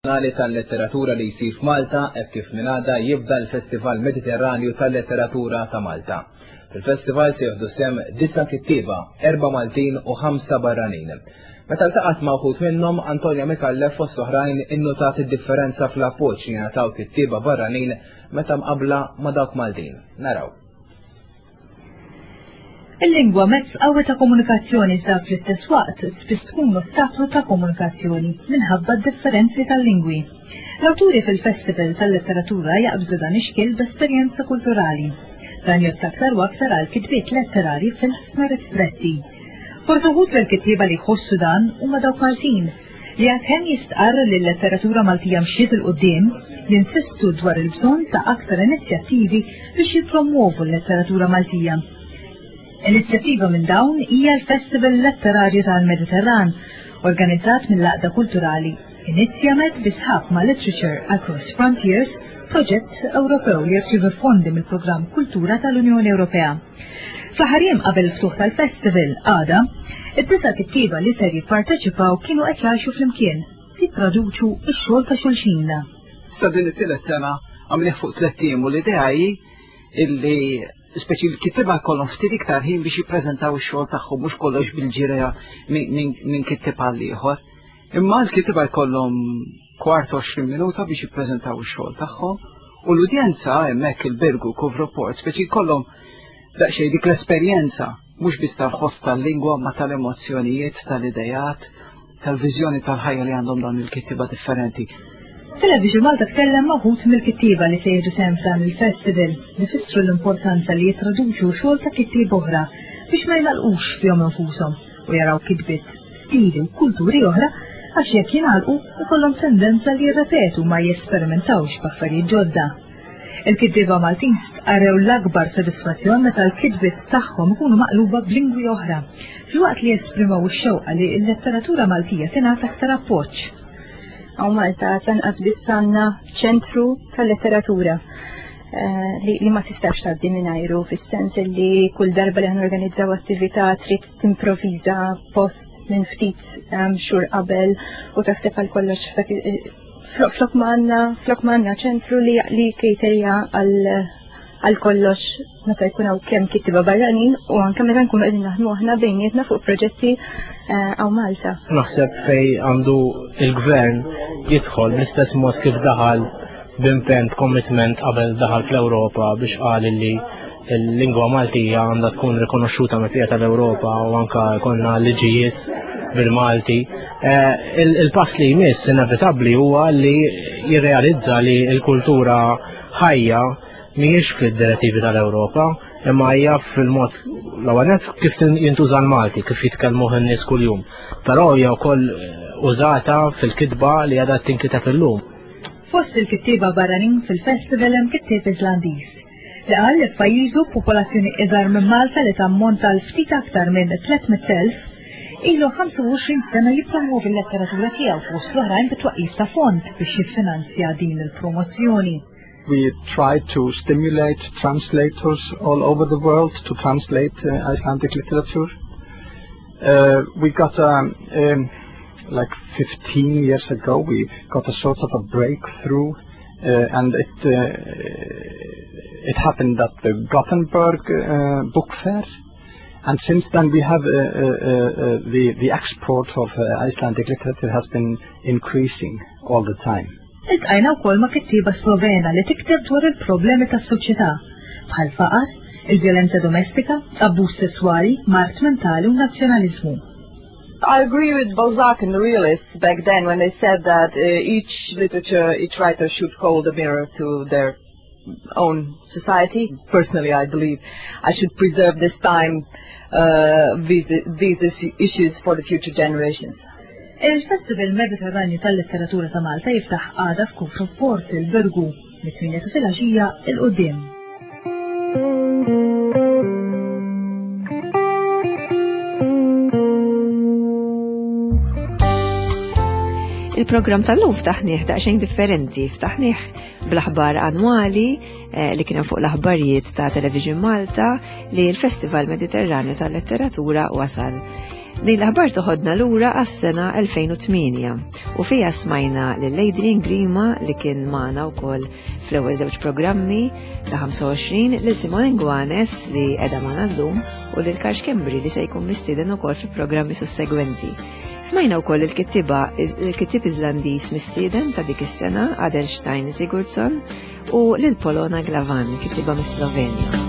Internazzjonali tal-Letteratura li jsir f'Malta hekk kif minn għada jibda l-Festival Mediterranju tal-Letteratura ta' Malta. Fil-festival se jieħdu sehem 9 kittieba, 4 Maltin u 5 barranin. Meta ltaqat ma' wħud minnhom, Antonio Mikallef fost oħrajn innotat id-differenza fl-appoġġ li jingħataw kittieba barranin meta mqabbla ma' dawk Maltin. Naraw. Il-lingwa mezz qawwi ta' komunikazzjoni iżda fl-istess waqt spiss tkun ostaklu ta' komunikazzjoni minħabba d-differenzi tal-lingwi. L-awturi fil-Festival tal-Letteratura jaqbżu dan ix-xkil b'esperjenza kulturali. Dan jottak aktar u aktar għal kitbiet letterari fil-sma ristretti. Forsi wħud mill-kittieba li jħossu dan huma dawk Maltin li għalkemm jistqarr li l-letteratura Maltija mxiet il-qudiem jinsistu dwar il-bżonn ta' aktar inizjattivi biex jippromuovu l-letteratura Maltija. Inizjattiva minn dawn hija l-Festival Letterarju tal-Mediterran, organizzat mill-Laqda Kulturali, inizjamet bisħab ma' Literature Across Frontiers, proġett Ewropew li jirċievi fondi mill-Programm Kultura tal-Unjoni Ewropea. Fl-ħariem qabel il-ftuħ tal-festival għada, id-9 kittieba li ser jipparteċipaw kienu qed jgħixu flimkien, jittraduċu x-xogħol ta' xulxinna. Sa din it-tielet sena għamilih fuq 3 tim u l-idea hi illi speċi l-kittiba jkollhom ftit iktar ħin biex jippreżentaw ix-xogħol tagħhom mhux kollox bil-ġirja minn kittiba għal ieħor. Imma l-kittiba jkollhom kwart 20 minuta biex jippreżentaw ix-xogħol tagħhom u l-udjenza hemmhekk il-Bergu Covreport speċi jkollhom daqsxejn dik l-esperjenza mhux biss tal-ħoss tal-lingwa ma tal-emozzjonijiet, tal-idejat, tal-viżjoni tal-ħajja li għandhom dawn il-kittiba differenti. Television Malta tkellem ma' wħud mill-kittieba li se jieħdu sehem f'dan il-festival li fissru l-importanza li jittraduċu xogħol ta' kittieb oħra biex ma jnalqux fihom infushom u jaraw kitbiet, stili u kulturi oħra għax jekk jingħalqu ikollhom tendenza li jirrepetu ma jessperimentawx b'affarijiet ġodda. Il-kittieba Maltin stqarrew l-akbar sodisfazzjon meta l-kitbiet tagħhom ikunu maqluba b'lingwi oħra filwaqt li jesprimaw ix-xewqa li l-letteratura Maltija tingħata aktar appoġġ. Għaw Malta tanqas biss għandna ċentru tal-letteratura li ma tistax tgħaddi mingħajru fis-sens li kull darba li organizzaw attività trid timprovviża post minn ftit xhur qabel u taħseb għal kollox flok ma għandna ċentru li caterja għal kollox meta jkun hawn kemm kittiba barranin u anke meta nkunu qegħdin naħdmu aħna bejnietna fuq proġetti għaw Malta. Naħseb fej għandu il-gvern jidħol bl-istess mod kif daħal b'impenn commitment qabel daħal fl-Ewropa biex qal li l-lingwa Maltija għandha tkun rikonoxxuta mill-pija tal-Ewropa u anke jkollna liġijiet bil-Malti. Il-pass li jmiss inevitabbli huwa li jirrealizza li l-kultura ħajja mhijiex fid-direttivi tal-Ewropa, imma hija fil-mod l-ewwel kif jintuża l-Malti, kif jitkellmu n-nies kuljum. Però hija wkoll użata fil-kitba li għadha tinkiteb illum. Fost il-kittieba barranin fil-festival hemm kittieb Iżlandiż li qal li f'pajjiżu b'popolazzjoni iżgħar minn Malta li tammonta l ftit aktar minn 300,000 ilu 25 sena jippromovi l-letteratura tiegħu fost l-oħrajn bit-twaqqif ta' fond biex jiffinanzja din il-promozzjoni. We try to stimulate translators all over the world to translate Icelandic literature. We got like 15 years ago, we got a sort of a breakthrough, and it happened at the Gothenburg book fair. And since then we have the export of Icelandic literature has been increasing all the time. Iltqajna wkoll ma' kittieba Slovena li tikteb dwar il-problemi tas-soċjetà bħal faqar, il-vjolenza domestika, abbuż sesswali, mart mentali u nazzjonaliżmu. I agree with Balzac and the realists back then when they said that each writer should hold a mirror to their own society. Personally, I believe I should preserve this time these issues for the future generations. Il-Festival Mediterranju tal-Letteratura ta' Malta jiftaħ għada f'Covreport il-Bergu mit-8 ta' filgħaxija il-qudiem. Il-programm tal-lum ftaħnieh daqsxejn differenti, ftaħnieh bl-aħbar annwali li kienu fuq l-aħbarijiet ta' Television Malta li l-Festival Mediterranju tal-Letteratura wasal. Din l-aħbar toħodna lura għas-sena 2008 u fija smajna lil Adrian Grima li kien magħna wkoll fl-ewwel żewġ programmi ta' 25 lil Simone Ngwanes li qiegħda magħna llum u lil Karx Kembri li se jkun mistieden ukoll fil-programmi sussegwenti. Smajna wkoll il-kittib Iżlandiż mistieden ta' dik is-sena Adelstein Sigurdsson u lil Polona Glavan, kittiba mis-Slovenja.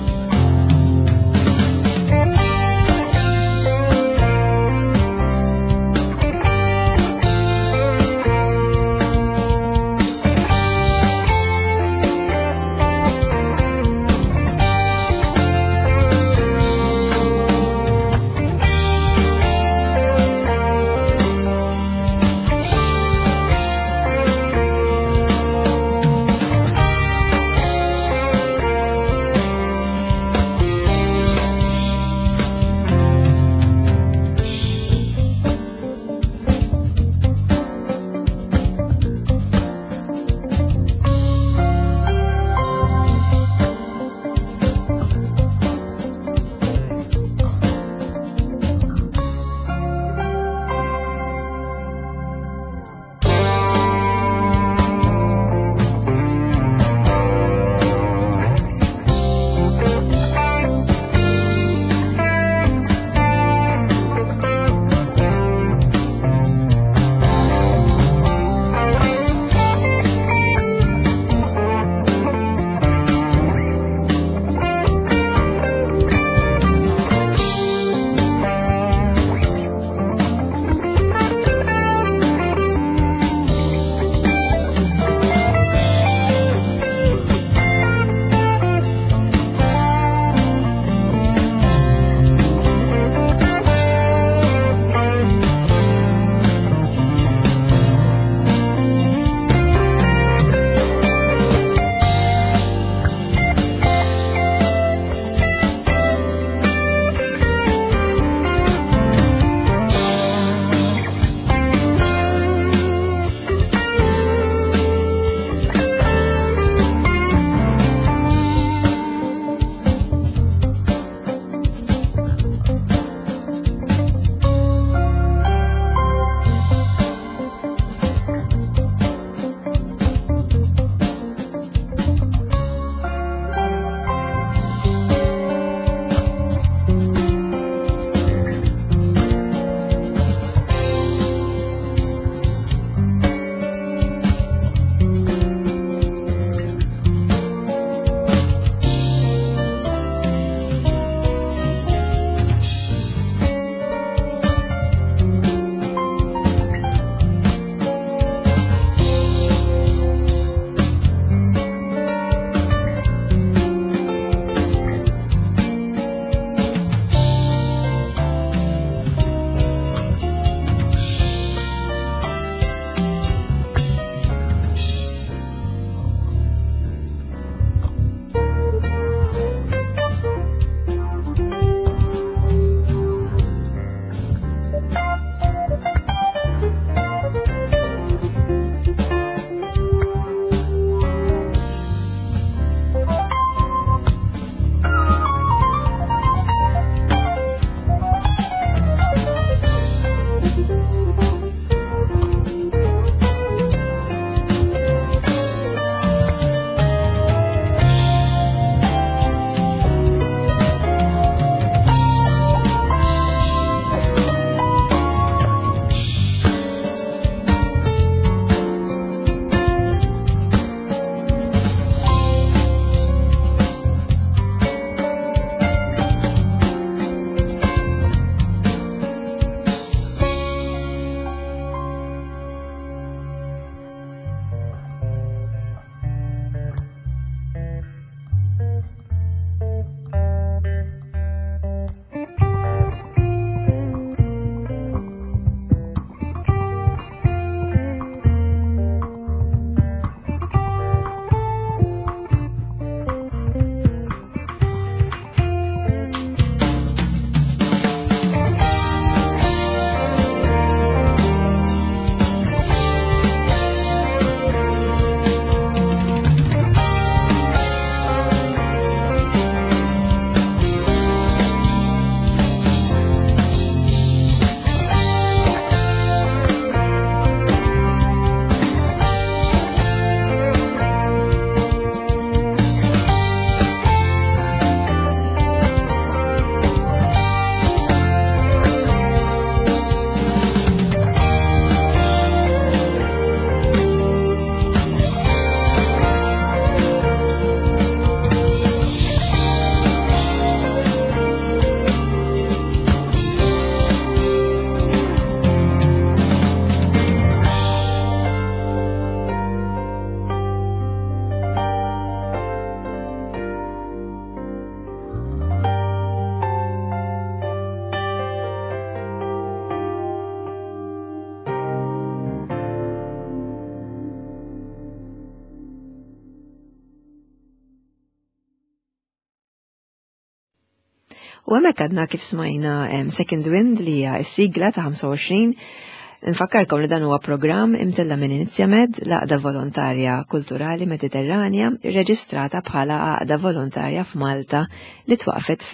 U hemmhekk għadna kif smajna Second Wind li hija s-sigla ta' 25. Nfakkarkom li dan huwa programm imtella minn Inizjamed l-Għaqda Volontarja Kulturali Mediterranja irreġistrata bħala Għaqda Volontarja f'Malta li twaqfet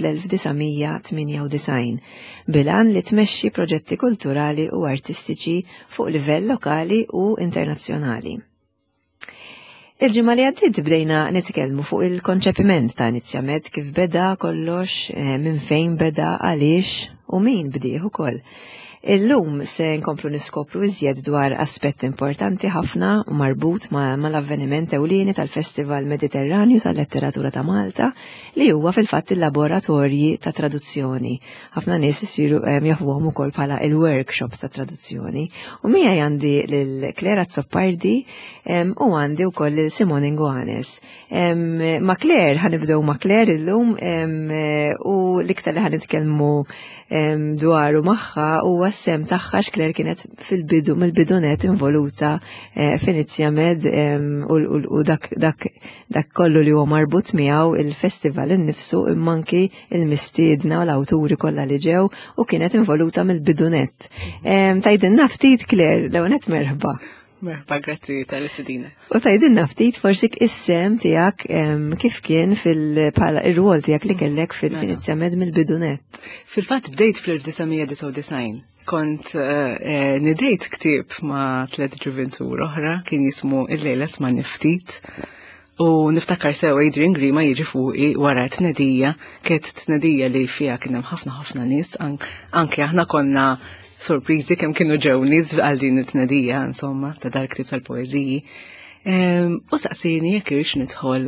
fl-1998 bilan li tmexxi proġetti kulturali u artistiċi fuq livell lokali u internazzjonali. Il-ġimgħa li għaddiet bdejna nitkellmu fuq il-konċepiment ta' Inizjamed kif beda kollox, minn fejn beda, għaliex u min bdieħ ukoll. Illum se nkomplu niskopru iżjed dwar aspett importanti ħafna u marbut mal-avveniment ewlieni tal-Festival Mediterranju tal-Letteratura ta' Malta li huwa fil-fatt il-laboratorji ta' traduzzjoni. Ħafna nies isiru jaħbuhom ukoll bħala il-workshops ta' traduzzjoni. U miegħi għandi lil Claire Azzopardi u għandi wkoll lil Simone Nguanes. Ma' Claire ħanibdew ma' Claire illum u l-iktar li ħanitkellmu dwaru magħha huwa s-sem tagħha x'Claire kienet fil-bidu mill-bidunet involuta f'Inizjamed u dak kollu li huwa marbut miegħu il-festival innifsu immanki il-mistiedna u l-awturi kollha li ġew u kienet involuta mill-bidunet. Tajdinna ftit Claire l-ewwel merħba. Merħba, grazzi tal-istudina. U tajdinna ftit forsik is-sem tiegħek kif kien ir-rwol tiegħek li kellek fil-Inizjamed mill-bidunet. Fil-fatt bdejt fl-1999. Kont nidejt ktieb ma' 3 ġuventur oħra kien jismu Il-lejla smani ftit u niftakar sew Adrian Grima jiġi fuqi wara t-tnedija, kienet t-tnedija li fija kien hemm ħafna nies, anke aħna konna sorpriżi kemm kienu ġew nies għal din it-tnedija insomma ta' dar ktieb tal-poeżiji. U saqsini jekk irx nidħol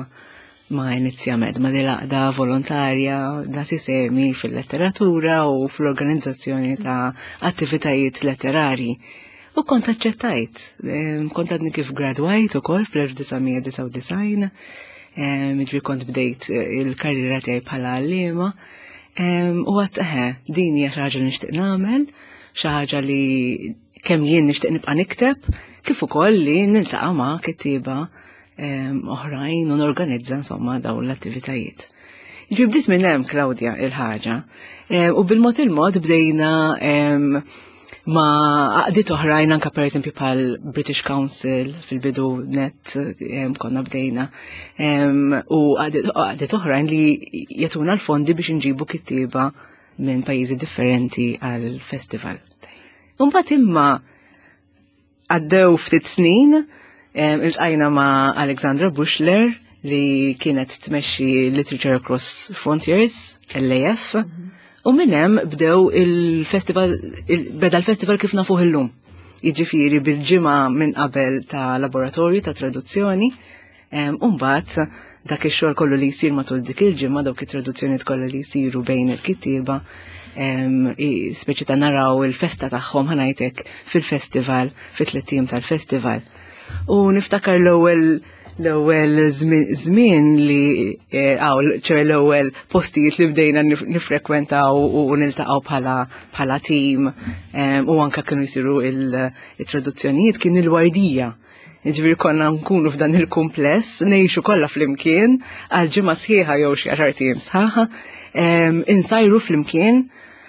ma' Inizjamed, ma' l-għaqda volontarja nagħti semi fil-letteratura u fl-organizzazzjoni ta' attivitajiet letterari. U kont aċċettajt. Kont għadni kif gradwajt ukoll fl-1999. Ġifieri kont bdejt il-karriera tiegħi bħala għalliema. U għat din hija xi ħaġa li nixtieq nagħmel, xi ħaġa li kemm jien nixtieq nibqa' nikteb, kif ukoll li niltaqa' ma' kittieba oħrajn u norganizza insomma dawn l-attivitajiet. Ġibdiet minn hemm Claudia il-ħaġa u bil-mod bdejna ma' għaqdiet oħrajn anke pereżempju bħal British Council fil-bidu net konna bdejna u għaqdiet oħrajn li jagħtuna l-fondi biex inġibu kittieba minn pajjiżi differenti għall-festival. Imbagħad imma għaddew ftit snin iltqajna ma' Alexandra Bushler li kienet tmexxi Literature Across Frontiers, LAF, u minn hemm bdew beda l-festival kif nafuh illum. Jiġifieri bil-ġimgħa minn qabel ta' laboratorju ta' traduzzjoni, u mbagħad dak ix-xogħol kollu li jsir matul dik il-ġimgħa dawk it-traduzzjonijiet kollha li jsiru bejn il-kittieba, speċi ta' naraw il-festa tagħhom ħanajtek fil-festival, fit-tliet tal-festival. U niftakar l-ewwel żmien li l-ewwel postijiet li bdejna nifrekwentaw u niltaqgħu bħala tim u anke kienu jsiru il-traduzzjonijiet kien il-wardija. Jiġifieri konna nkunu f'dan il-kumpless ngħixu kollha flimkien għal ġimgħa sħiħa jew xi 10 tiem sħaħa, insajru flimkien,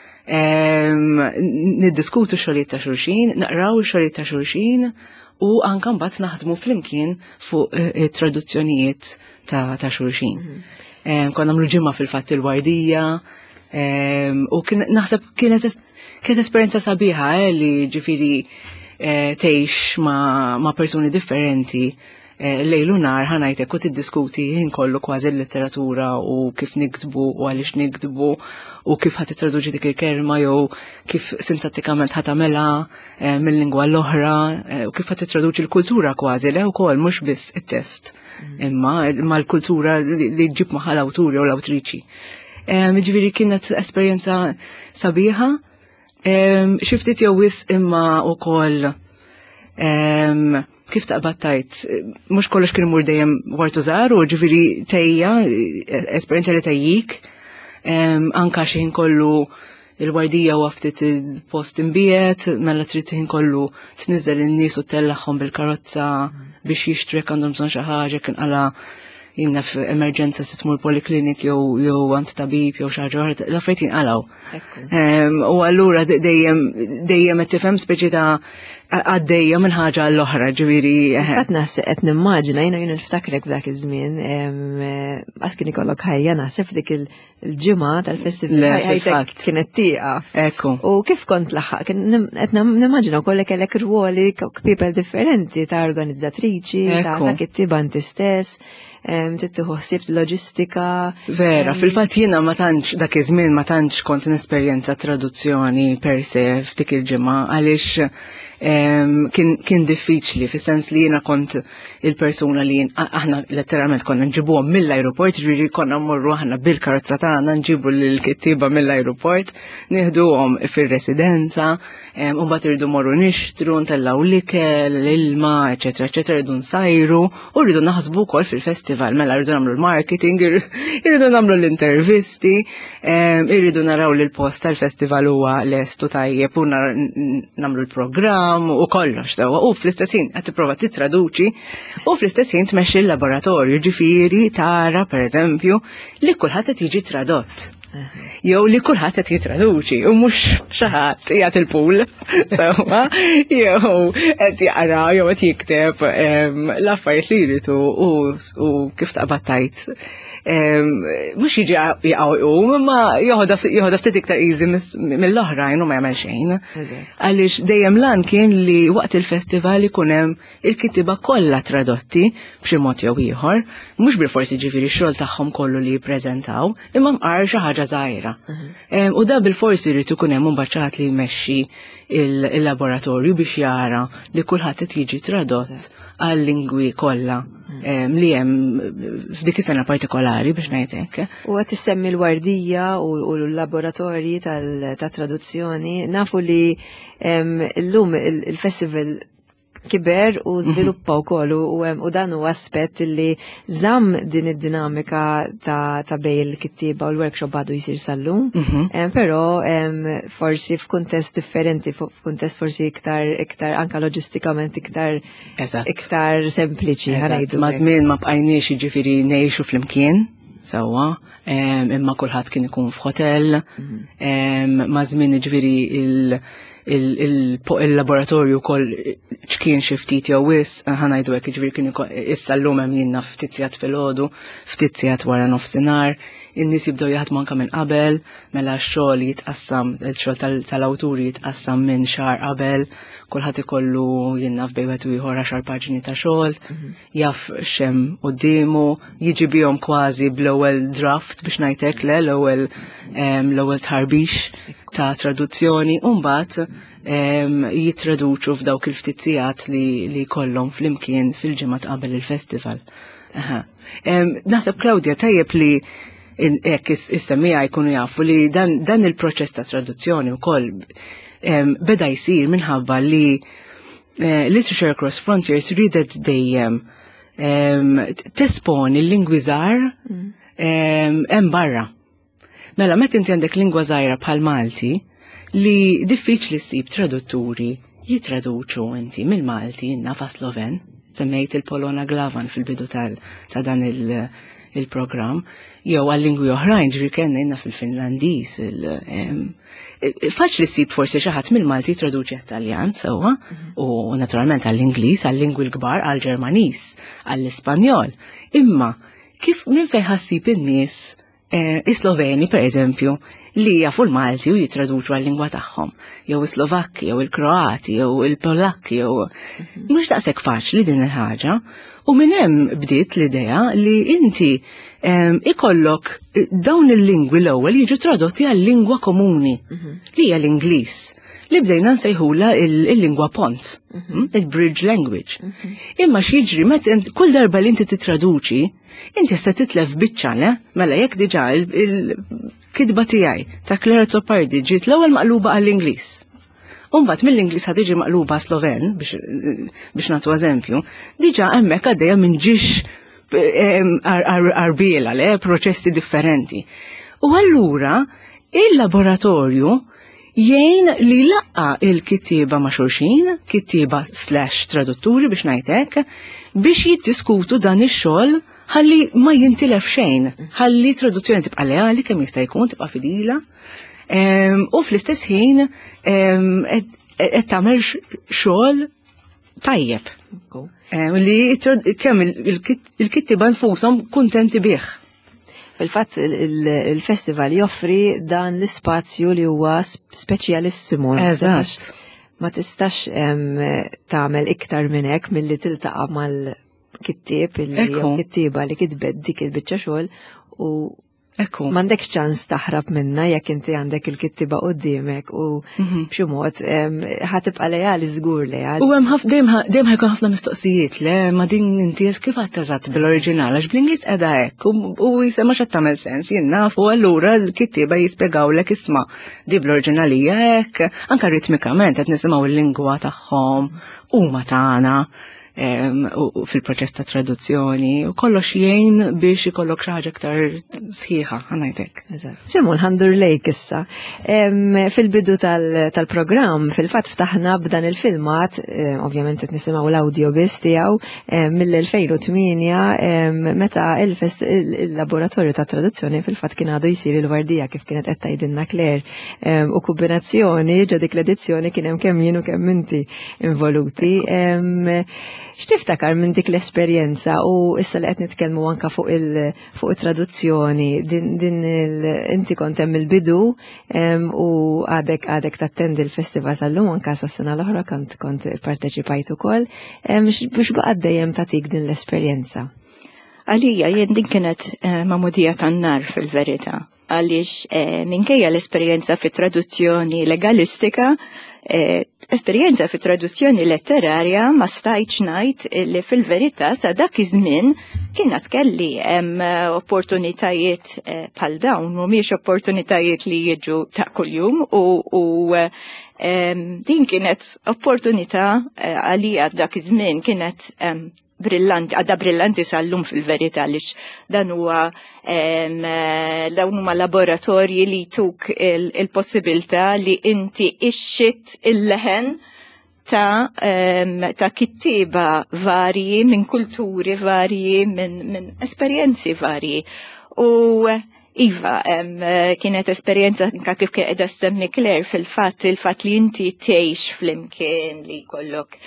niddiskutu xogħlijiet ta' xulxin, naqraw xogħlijiet ta' xulxin u anke mbagħad naħdmu flimkien fuq traduzzjonijiet ta' xulxin. Konna nagħmlu ġimgħa fil-fatt il-wardija u naħseb kienet esperjenza sabiħa li ġifieri tgħix ma' persuni differenti lejl u nar ħanajtek u tiddiskuti ħin kollu kważi l-letteratura u kif nikdbu u għaliex nikdbu u kif ħadd titraduċi dik il-kelma jew kif sintattikament ħadd tagħmilha mill-lingwa l-oħra u kif ħadd titraduċi l-kultura kważi le wkoll mhux biss it-test imma l-kultura li ġib magħha l-awturi u l-awtriċi. Jiġifieri kienet esperjenza sabiħa, xi ftit jew wisq imma wkoll kif taqbattajt, mhux kollox kien imur dejjem wartu żgħar u ġifieri tejja, esperjenza li tejjik, anke xi ħin kollu il-wardija u ftit il-post imbiet, mela trid ħin kollu tniżel in-nies u tellaħħom bil-karozza biex jixtrek għandhom bżonn xi ħaġa kien qala jinna f'emerġenza se tmur poliklinik jew għand tabib jew xi ħaġa oħra, l-affarijiet jinqalgħu. U allura dejjem qed tifhem speċi ta' għaddejja minn ħaġa l-oħra, ġifieri. Qed qed nimmaġina jiena niftakrek f'dak iż-żmien għas kien ikollok ħajja naħseb dik il-ġimgħa tal-festival ħajtek kienet tieqaf. Ekku. U kif kont laħħaq? Qed nimmaġina wkoll kellek irwoli people differenti ta' organizzatriċi, ta' kittiba inti stess. Tittiħu ħsibt loġistika. Vera, fil-fatt jiena ma tantx dak iż-żmien ma tantx kont nesperjenza traduzzjoni per se f'dik il-ġimgħa għaliex kien diffiċli fis-sens li jiena kont il-persuna li aħna letteralment konna nġibuhom mill-ajruport, ġifieri konna mmorru aħna bil-karozza tagħna nġibu lill-kittieba mill-ajruport, nieħduhom fir-residenza, u mbagħad irridu morru nixtru, ntellaw l-ikel, l-ilma, eċetera, eċetera, irridu nsajru u rridu naħsbu wkoll fil-festival, mela rridu nagħmlu l-marketing, irridu nagħmlu l-intervisti, irridu naraw li l-post tal-festival huwa lestu tajjeb u nagħmlu l-programm u kollox sewa, u fl-istessin qed tipprova titraduċi u fl-istessin tmexxi l-laboratorju, ġifieri tara pereżempju li kulħadd qed jiġi tradott. Jew li kulħadd qed jitraduċi u mhux xi ħadd qiegħed il-pool sewwa jew qed jaqra jew qed jikteb l-affarijiet li jridu u kif taqbad tajt. Mhux jiġi jaqgħu imma joħodha ftit iktar easy mill-oħrajn u ma jagħmel xejn. Għaliex dejjem lan kien li waqt il-festival ikun hemm il-kittiba kollha tradotti b'xi mod jew ieħor, mhux bil-forsi ġifieri x-xogħol tagħhom kollu li jippreżentaw, imma mqar xi ħaġa żgħira. U da bil-forsi jrid ikun hemm imbagħad li jmexxi il-laboratorju biex jara li kulħadd qed jiġi tradott għal-lingwi kollha li hemm f'dik is-sena partikolari biex ngħidlek. U qed issemmi l-wardija u l-laboratorji ta' traduzzjoni, nafu li llum il-festival kiber u żviluppa wkoll u dan huwa aspett li żamm din id-dinamika ta' bej il-kittieba u l-workshop għadu jsir sal-lum, però forsi f'kuntest differenti, f'kuntest forsi iktar anka loġistikament iktar sempliċi. Ma' żmien ma bqajniex jiġifieri ngħixu flimkien sewwa, imma kulħadd kien ikun f'hotel, ma' żmien jiġifieri il-laboratorju kol ċkien xi ftit jew wis, ħanajdu hekk jiġifieri kien issa llum hemm jiena ftit sigħat filgħodu, ftit sigħat wara nofsinhar, in-nies jibdew jaħdmu anke minn qabel, mela x-xogħol jitqassam, il-xogħol tal-awturi jitqassam minn xahar qabel, kulħadd ikollu jiena f'bej wieħed u ieħor 10 paġni ta' xogħol, jaf x'hemm qudiemu, jiġi bihom kważi bl-ewwel draft biex ngħidlek l-ewwel tħarbix ta' traduzzjoni u mbagħad jitraduċu f'dawk il-ftit sigħat li jkollhom flimkien fil-ġimgħa qabel il-festival. Naħseb Claudia tajjeb li hekk is-semmija jkunu jafu li dan il-proċess ta' traduzzjoni wkoll beda jsir minħabba li Literature Across Frontiers ridet dejjem tesponi l-lingwi żgħar hemm barra. Mela, meta inti għandek lingwa żgħira bħal Malti, li diffiċli ssib tradutturi jitraduċu inti mill-Malti nafa Sloven, semmejt il-Polona Glavan fil-bidu ta' dan il-programm, jew għal-lingwi oħrajn ġri kellna jenna fil-Finlandiż. Faċli ssib forsi xi ħadd mill-Malti traduċi għat-Taljan sewwa, u naturalment għall-Ingliż, għall-lingwi l-kbar, għall-Ġermaniż, għall-Ispanjol. Imma kif minn fejn ħassib in-nies Sloveni per eżempju li jafu l-Malti u jitraduċu għal-lingwa tagħhom, jew is-Slovakki, jew il-Kroati, jew il-Polakki, jew mhux daqshekk faċli din il-ħaġa, u minn hemm bdiet l-idea li inti ikollok dawn il-lingwi l-ewwel jiġu tradotti għal-lingwa komuni li hija l-Ingliż, li bdejna nsejħula il-lingwa pont, il-bridge language. Imma x'jiġri meta kull darba li inti titraduċi, inti se titlef biċċa, mela jekk diġà il-kidba tiegħi ta' Clara Zopardi ġiet l-ewwel maqluba għall-Ingliż. U mbagħad mill-Ingliż ħad tiġi maqluba Sloven biex nagħtu eżempju, diġà hemmhekk għaddejja minn ġiex arbiela proċessi differenti. U allura il-laboratorju jgħin li laqqa il-kittieba ma' xulxin, kittieba / tradutturi biex ngħidlek, biex jiddiskutu dan ix-xogħol ħalli ma jintilef xejn, ħalli traduzzjoni tibqa' leali kemm jista' jkun tibqa' fidila. U fl-istess ħin qed tagħmel xogħol tajjeb. Li kemm il-kittiba nfushom kuntenti bih. Fil-fatt il-festival joffri dan l-ispazju li huwa speċjalissimu. Eżatt. Ma tistax tagħmel iktar minn hekk milli tiltaqa' mal-kittieb kittieba li kitbed dik il-biċċa xogħol u m'għandekx ċans taħrab minna jekk inti għandek il-kittiba quddiemek u b'xi mod ħatibqa' lejali żgur lejali. U hemm dejjem ħajkun ħafna mistoqsijiet le ma din inti kif qed teżatt bil-oriġinal għax bl-Ingliż qiegħda hekk u jisema x'qed tagħmel sens jien naf u allura l-kittieba jispjegawlek isma' di bl-oriġinalija hekk anke ritmikament qed nisimgħu l-lingwa tagħhom huma tagħna. Fil-proċess ta' traduzzjoni u kollox jgħin biex ikollok ħaġa aktar sħiħa ħanajtek. Simon ħandur lejk issa. Fil-bidu tal-programm fil-fatt ftaħna b'dan il-filmat, ovvjament qed nisimgħu l-audio biss tiegħu mill-2008 meta il-laboratorju ta' traduzzjoni fil-fatt kien għadu jsir il-wardija kif kienet qed tgħidilna Claire u kombinazzjoni ġo dik l-edizzjoni kien hemm kemm jien u kemm inti involuti. X'tiftakar minn dik l-esperjenza u issa li qed nitkellmu anke fuq it-traduzzjoni din inti kont hemm il-bidu u għadek tattendi l-festival tal-lum anke sas-sena l-oħra kont parteċipajt ukoll biex baqgħet dejjem tagħtik din l-esperjenza. Għalija jien din kienet mamudija tan-nar fil-verità għaliex minkejja l-esperjenza fit-traduzzjoni legalistika esperjenza fi traduzzjoni letterarja ma stajtx ngħid li fil-verità sa dak iż-żmien kienet kelli hemm opportunitajiet bħal dawn mhumiex opportunitajiet li jiġu ta' kuljum u din kienet opportunità għalija dak iż-żmien kienet brillanti, għadha brillanti sal-lum fil-verità għaliex dan huwa dawn huma laboratorji li tuk il-possibilità li inti ixxit il-leħen ta' kittiba varji minn kulturi varji minn esperjenzi varji u Iva, kienet esperjenza kif qiegħda semmi Claire fil-fatt li inti tgħix flimkien li jkollok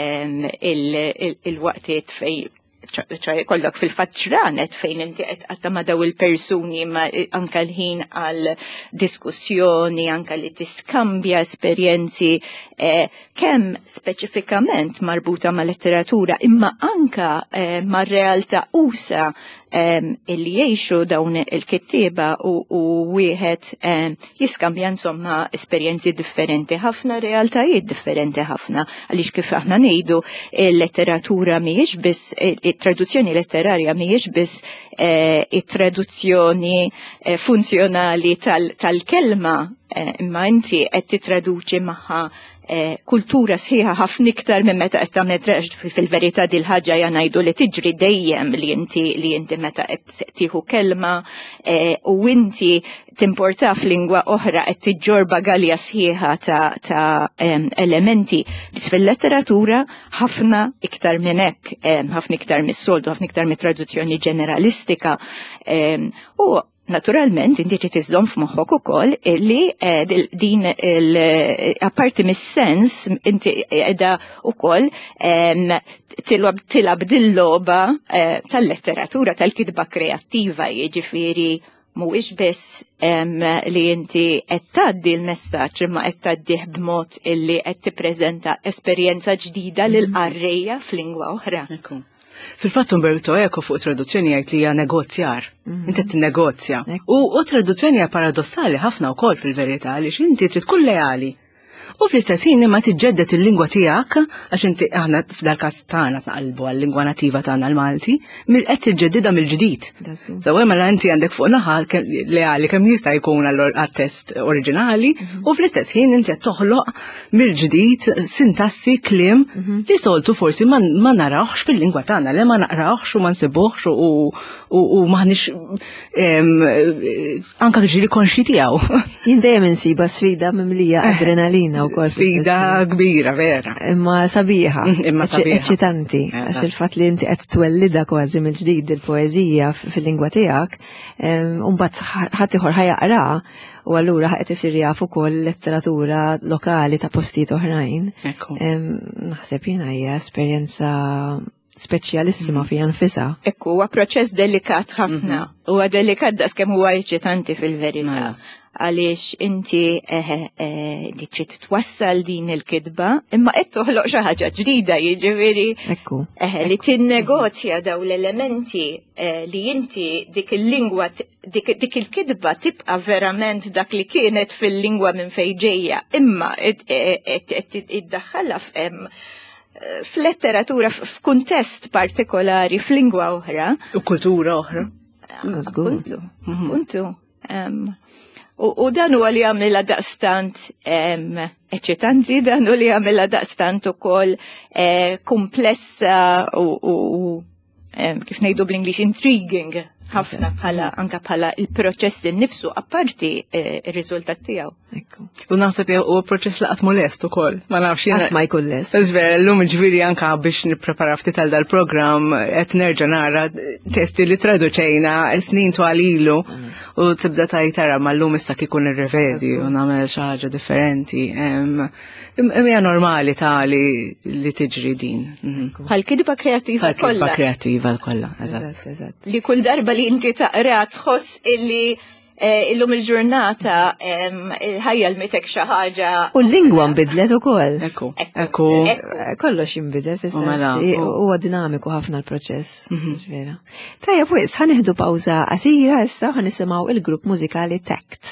il-waqtiet fejn kollok fil-fatt ġranet fejn inti qed qatta ma' daw il-persuni ma' anke l-ħin għal diskussjoni, anke li tiskambja esperjenzi kemm speċifikament marbuta ma' letteratura imma anke ma' realtà usa illi jgħixu dawn il-kittieba u wieħed jiskambja insomma esperjenzi differenti ħafna, realtajiet differenti ħafna għaliex kif aħna ngħidu il-letteratura mhijiex biss it-traduzzjoni letterarja mhijiex biss it-traduzzjoni funzjonali tal-kelma imma inti qed titraduċi magħha kultura sħiħa ħafna iktar minn meta qed tagħmel fil-verità dil ħaġa ja ngħidu li tiġri dejjem li inti meta qed tieħu kelma u inti timporta f'lingwa oħra qed tiġġorba galja sħiħa ta' elementi bis fil-letteratura ħafna iktar minn hekk, ħafna iktar mis-soltu, ħafna iktar mit-traduzzjoni ġeneralistika u naturalment, inti trid iżżomm f'moħħok ukoll li din apparti mis-sens inti qiegħda wkoll tilab dil-logħba tal-letteratura tal-kitba kreattiva, jiġifieri mhuwiex biss li inti qed tgħaddi l-messaġġ imma qed tgħaddih b'mod illi qed tippreżenta esperjenza ġdida lil qarrejja f'lingwa oħra. Fil-fatt Umberto Eco fuq traduzzjoni jgħid li hija negozjar. Inti tinnegozja. U traduzzjoni hija paradossali ħafna wkoll fil-verità għaliex inti trid tkun leali. U fl-istess ħin imma tiġġedded il-lingwa tiegħek għax inti aħna f'dal-każ tagħna taqalbu għall-lingwa nattiva tagħna l-Malti, qed tiġġeddidha mill-ġdid. Sewa mela inti għandek fuq naħa leali kemm jista' jkun għat-test oriġinali u fl-istess ħin inti qed toħloq mill-ġdid sintassi kliem li soltu forsi ma narawhx fil-lingwa tagħna, le ma naqrawhx u ma nsibuhx u maħniex anke ġieli konxi tiegħu. Jien dejjem insiba sfida mimlija adrenalina ħażina wkoll. Sfida kbira vera. Imma sabiħa. Imma sabiħa. Eċitanti. Għax il-fatt li inti qed twellida kważi mill-ġdid il-poeżija fil-lingwa tiegħek, u mbagħad ħadd ieħor ħajaqra u allura qed isir jaf ukoll letteratura lokali ta' postijiet oħrajn. Naħseb jiena hija esperjenza speċjalissima fi nfisha. Ekku, huwa proċess delikat ħafna. Huwa delikat daqskemm huwa eċitanti fil-verità. Għaliex inti li trid twassal din il-kidba, imma qed toħloq xi ħaġa ġdida, jiġifieri li tinnegozja daw l-elementi li inti dik il-lingwa dik il-kidba tibqa' verament dak li kienet fil-lingwa minn fejn ġejja, imma iddaħħalha f'letteratura f'kuntest partikolari f'lingwa oħra. U kultura oħra. Puntu. U dan huwa li għamilha daqstant eċitanti, dan u li għamilha daqstant ukoll komplessa u kif ngħidu bl-Ingliż intriguing ħafna anke bħala il-proċess innifsu apparti ir-riżultat tiegħu. U naħseb huwa proċess laqat molest ukoll. Ma nafx jiena. Qatt ma jkun lest. Iżver llum ġifieri anke biex nipprepara ftit għal dal-programm qed nerġa' nara testi li traduċejna snin twal ilu u tibda tara ma llum issa kikun irrevedi u nagħmel xi ħaġa differenti. Hija normali li tiġri din. Bħal-kidba kreattiva kollha. Bħal-kidba kreattiva kollha, eżatt. Li kull darba li inti taqra tħoss illi illum il-ġurnata il-ħajja l-mitek xi ħaġa. U l-lingwa nbidlet ukoll. Ekku. Kollox jinbidel fis-sens huwa dinamiku ħafna l-proċess. Tajjeb wis ħanieħdu pawża qasira issa ħanisimgħu il-grupp mużikali Tact.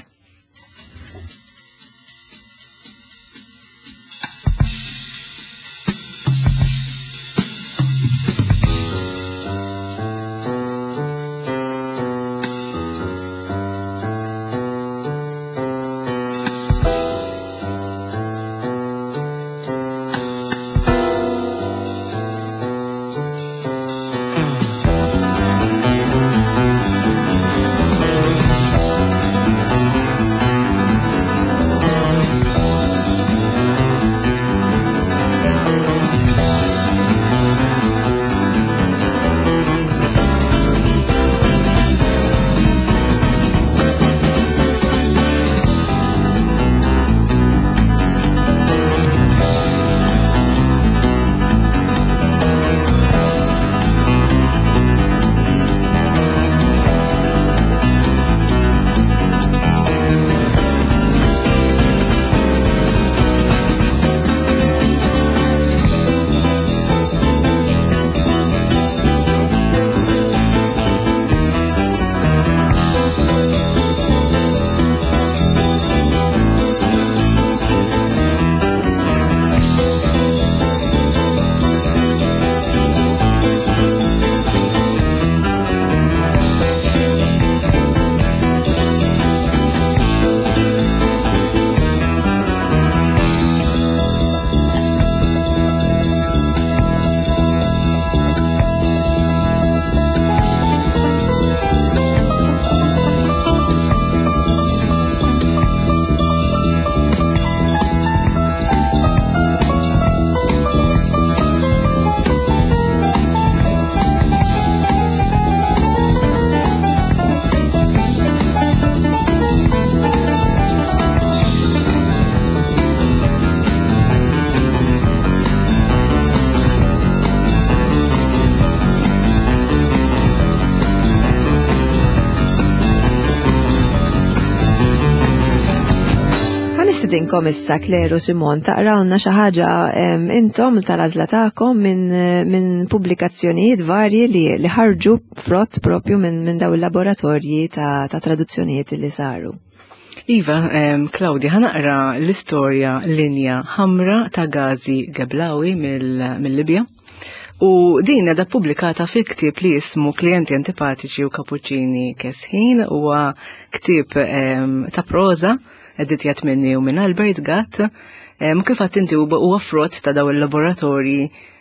Nistidinkom issa Kleru Simon taqrawna xi ħaġa intom tal-għażla tagħkom minn pubblikazzjonijiet varji li ħarġu frott propju minn daw il-laboratorji ta' traduzzjonijiet li saru. Iva, Claudia, ħanaqra l-istorja linja ħamra ta' Gazi Geblawi mill-Libja. U din da pubblikata fi ktieb li jismu Klijenti Antipatiċi u Kapuċini Kesħin, huwa ktieb ta' proza editjat minni u minn Albert Gatt, kif għattinti u frott ta' daw il-laboratori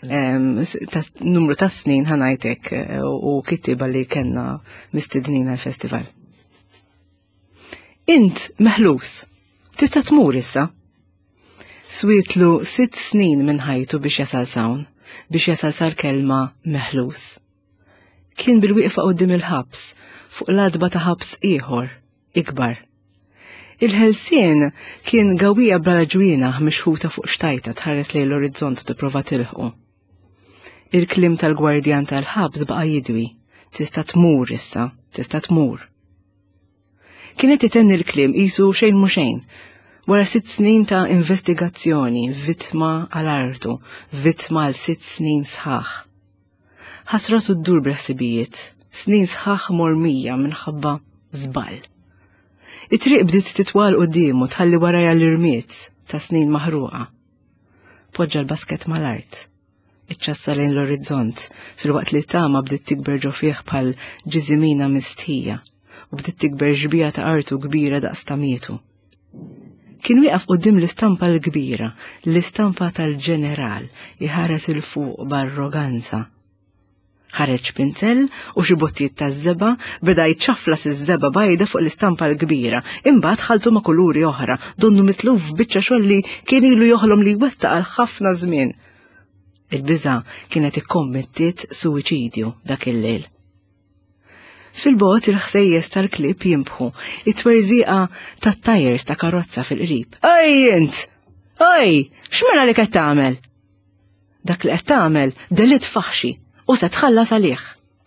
numru ta' snin ħanajtek u kittiba li kena mistednina l-festival. Int meħlus, tista' tmur issa. Switlu 6 snin minn ħajtu biex jasal sawn, biex jasal sal-kelma meħlus. Kien bil-wieqfa qudiem il-ħabs, fuq l-adba ta' ħabs ieħor, ikbar. Il-ħelsien kien gawija bla ġwina mixħuta fuq xtajta tħares lejn l-orizzont tipprova tilħqu. Il-klim tal-gwardjan tal-ħabs baqa' jidwi, tista' tmur issa, tista' tmur. Kienet itenni l-klim qisu xejn mhu xejn, wara 6 snin ta' investigazzjoni, vittma għal-artu, vittma għal 6 snin sħaħ. Ħasra suddur b'ħsibijiet, snin sħaħ mormija minħabba żball. It-triq bdiet titwal qudiemu tħalli warajja l-irmiet ta' snin maħruqa. Poġġa l-basket mal-art. Iċċassa lejn l-orizzont fil-waqt li tama bdiet tikber ġo fih bħal ġiżimina mistħija u bdiet tikber ġbija ta' artu kbira daqs ta' mietu. Kien wieqaf quddiem l-istampa l-kbira, l-istampa tal-ġeneral iħares il-fuq b'arroganza. Ħareġ pinzell u xi bottijiet ta' żeba beda jċaflas iż-żeba bajda fuq l-istampa l-kbira, imbagħad ħaltu ma' kuluri oħra, donnu mitluf biċċa xogħol li kien ilu joħlom li wettaq għal ħafna żmien. Il-biża' kienet ikkommettiet suwiċidju dak il-lejl. Fil-bogħod il-ħsejjes tal-klip jimbħu, it-twerżieqa tat-tajers ta' karozza fil-qrib. Ej int! Ej! X'mela li qed tagħmel? Dak li qed tagħmel delit faħxi u se tħallas għalih.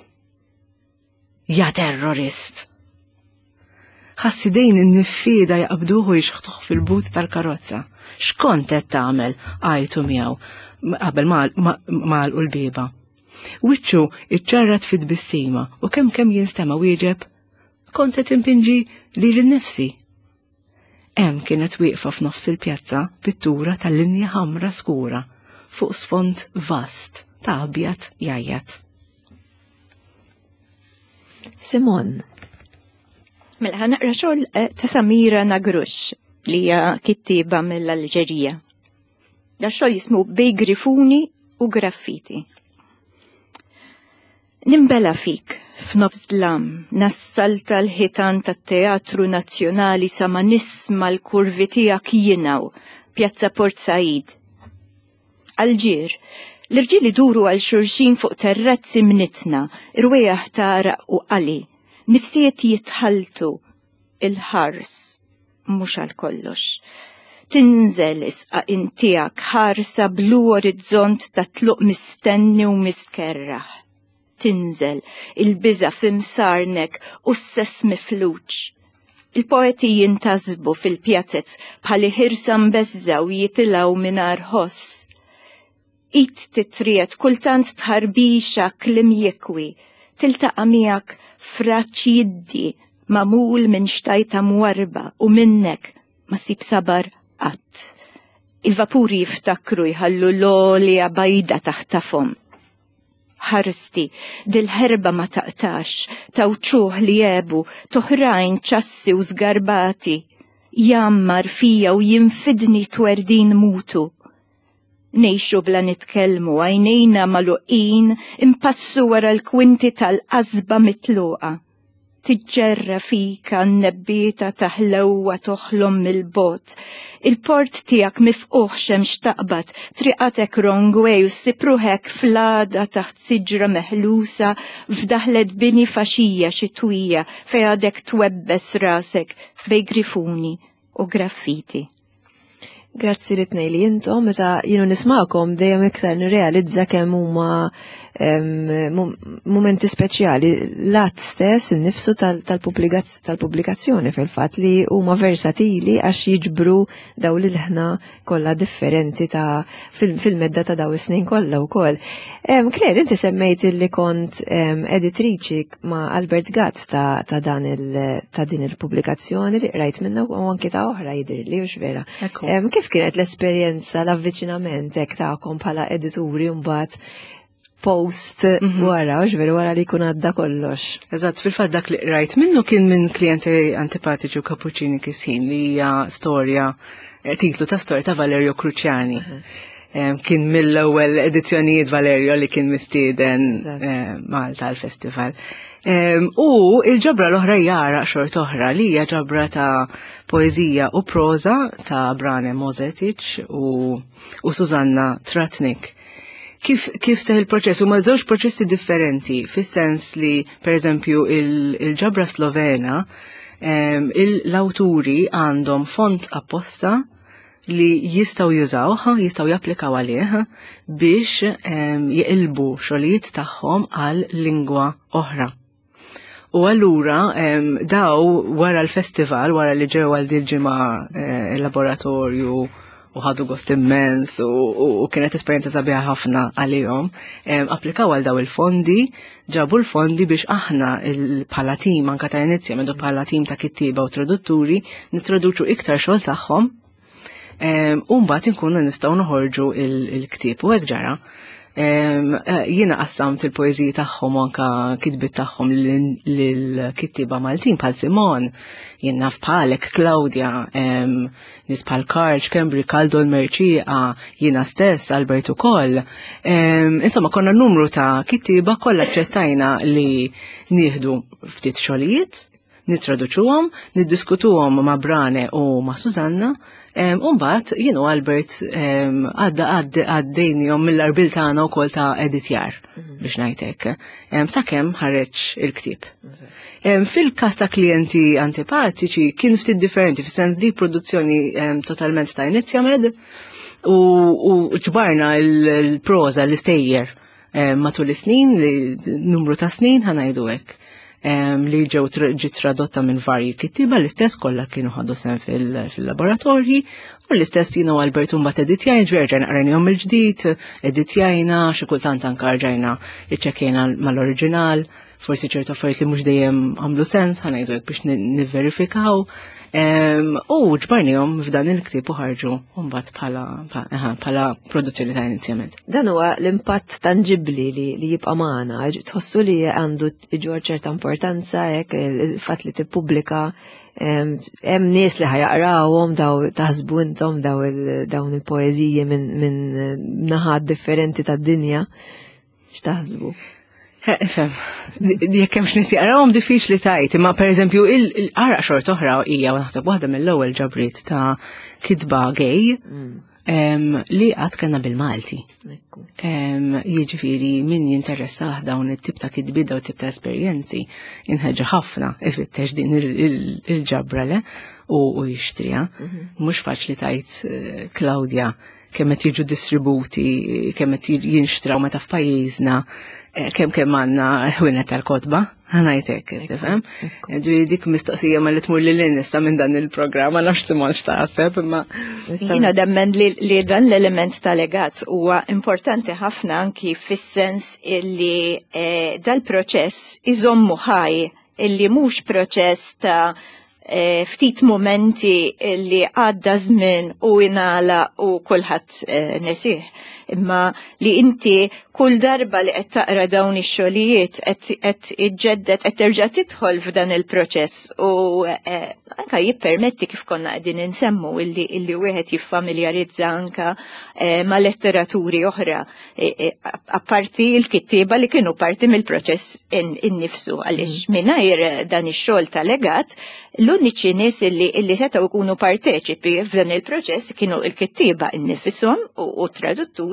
Ja terrorist! Ħassidejn in-niffieda jaqbduhu jixħtuh fil-but tal-karozza. X'kont qed tagħmel? Għajtu miegħu qabel ma għalqu l-bieba. Wiċċu iċċarrat fit-bissima u kemm jinstema' wieġeb. Kont qed impinġi lili nnifsi. Hemm kienet wieqfa f'nofs il-pjazza pittura tal-linja ħamra skura fuq sfond vast ta' abjad jajjat. Simon. Mela ħanaqra xogħol ta' Samira Nagrux li hija kittieba mill-Alġerija. Da xogħol jismu Bej Grifuni u Graffiti. Nimbela fik f'nofs dlam nassalta l-ħitan tat-Teatru Nazzjonali sa ma nisma l-kurvi tiegħek jingħu Pjazza Port Said. Alġir, l-irġieli duru għal xurxin fuq terrazzi mnitna, irwejjaħ taraq u qali, nifsijiet jitħaltu il-ħars, mhux għal kollox. Tinżel isqa' intijak ħarsa blu orizzont ta' tluq mistenni u miskerraħ. Tinżel il-biża' f'imsarnek u s-sess mifluċ. Il-poeti jintazbu fil-pjazzezz bħali ħirsa mbeżżaw jitilgħu mingħajr ħoss. It titriet kultant tħarbixa klim jekwi, tiltaqa' miegħek fraċ jiddi mamul minn xtajta mwarba u minnek ma sib sabar qatt. Il-vapuri jiftakru jħallu l-olja bajda taħtafhom. Ħarsti, dil-ħerba ma taqtax, tawċuħ li jebu, toħrajn ċassi u zgarbati, jammar fija u jinfidni twerdin mutu. Nejxu bla nitkellmu għajnejna maluqin impassu wara l-kwinti tal-qasba mitluqa. Tiġġerra fika n-nebbieta taħlewwa toħlom mill-bot. Il-port tiegħek mifquħ xemx taqbad, triqatek rongwej u sipruħek flada taħt siġra meħlusa f'daħlet bini faxija xitwija fejn għadek twebbes rasek bej grifuni u graffiti. Grazzi li tnej li jintom, meta jienu nismakom dejjem iktar nirrealizza kemm huma momenti speċjali l-att stess innifsu tal-pubblikazzjoni fil-fatt li huma versatili għax jiġbru daw l-ħna kollha differenti ta' fil-medda ta' daw is-snin kollha wkoll. Claire, inti semmejt li kont editriċi ma' Albert Gatt ta' din il-pubblikazzjoni li rajt minna u anke ta' oħra jidhirli u x'vera. Kif kienet l-esperjenza, l-avviċinament hekk tagħkom bħala edituri mbagħad post wara, ġveri wara li kun għadda kollox. Eżatt, fil-fatt dak li rajt minnu kien minn klienti antipatiċi u Cappuccini Kisħin li hija storja, titlu ta' storja ta' Valerio Cruciani. kien mill-ewwel edizzjonijiet Valerio li kien mistieden Malta l-festival. U il-ġabra l-oħra jara xort oħra li hija ġabra ta' poezija u proza ta' Brane Mozetic u Susanna Tratnik. Kif seħ il-proċess? Huma żewġ proċessi differenti, fis-sens li pereżempju il-ġabra Slovena l-awturi għandhom font apposta li jistaw jużawha, jistaw japplikaw għalih biex jqilbu xogħlijiet tagħhom għal lingwa oħra. U allura daw wara l-festival, wara li ġew għal dil-ġimgħa laboratorju u ħadu gost immens u kienet esperjenza sabiħa ħafna għalihom, applikaw għal daw il-fondi, ġabu l-fondi biex aħna bħala tim anka ta' inizja medu bħala tim ta' kittiba u tradutturi nitraduċu iktar xogħol tagħhom u mbagħad inkunu nistgħu noħorġu il-ktieb u hekk ġara. Jiena qassamt il-poeżiji tagħhom anka kitbit tagħhom lil-kittiba Maltin bħal Simon, jien naf bħalek Claudia, nies bħal Karl Kembri, Kaldon Merċieqa, jiena stess Albert ukoll. Insomma konna numru ta' kittiba kollha aċċettajna li nieħdu ftit xogħlijiet, nittraduċuhom, niddiskutuhom ma' Brane u ma' Susanna. Umbat, Albert għaddejnijom mill-arbil tagħna wkoll ta' editjar biex ngħidlek. Sakemm ħareġ il-ktieb. Fil-każ ta' klijenti antipatiċi kien ftit differenti, fis-sens di produzzjoni totalment ta' Inizjamed u ġbarna l-proza l-istejjer matul is-snin, numru ta' snin ħanajdu hekk. Li ġiet tradotta minn varji kittiba l-istess kollha kienu ħadu sem fil-laboratorji u l-istess jiena u Albert mbagħad editjajn ġverġajn qrajnihom il-ġdid, editjajna xi kultant anke rġajna iċċekkjajna mal-oriġinal, forsi ċertu affarijiet li mhux dejjem għamlu sens ħanajdu hekk biex nivverifikaw. U ġbarnihom f'dan il-ktieb u ħarġu mbagħad bħala produzzjoni ta' inizjament. Dan huwa l-impatt tangibbli li jibqa' magħna, tħossu li għandu ġor ċerta importanza hekk il-fatt li tippubblika hemm nies li ħajaqrawhom daw taħsbu intom dawn il-poeżiji minn naħat differenti tad-dinja. X'taħsbu? Jekk hemm x'nies jaqrawhom diffiċli tajt, imma pereżempju il-qara xort oħra hija naħseb waħda mill-ewwel ġabriet ta' kitba gay li qatt kellna bil-Malti. Jiġifieri min jinteressaħ dawn it-tip ta' kitbiet u tip ta' esperjenzi inħeġġa ħafna ifittex din il-ġabra le u jixtriha. Mhux faċli tajt Claudia kemm qed jiġu distributi, kemm qed jinxtraw meta f'pajjiżna kemm għandna ħwienet tal-kotba, ħanajtek, tifhem? Dik mistoqsija ma li tmur lil nista' minn dan il-programm, ma nafx Simon x'taħseb, imma jiena demmen li dan l-element tal-legat huwa importanti ħafna anki fis-sens illi dal-proċess iżommu ħaj illi mhux proċess ta' ftit momenti li għadda żmien u inala u kulħadd nesih. Imma li inti kull darba li qed taqra dawn ix-xogħlijiet qed iġġedded qed terġa' tidħol f'dan il-proċess u anke jippermetti kif konna qegħdin insemmu illi wieħed jiffamiljarizza anke ma' letteraturi oħra apparti l-kittieba li kienu parti mill-proċess innifsu għaliex mingħajr dan ix-xogħol ta' legat l-uniċi nies illi setgħu jkunu parteċipi f'dan il-proċess kienu l-kittieba innifishom u tradutturi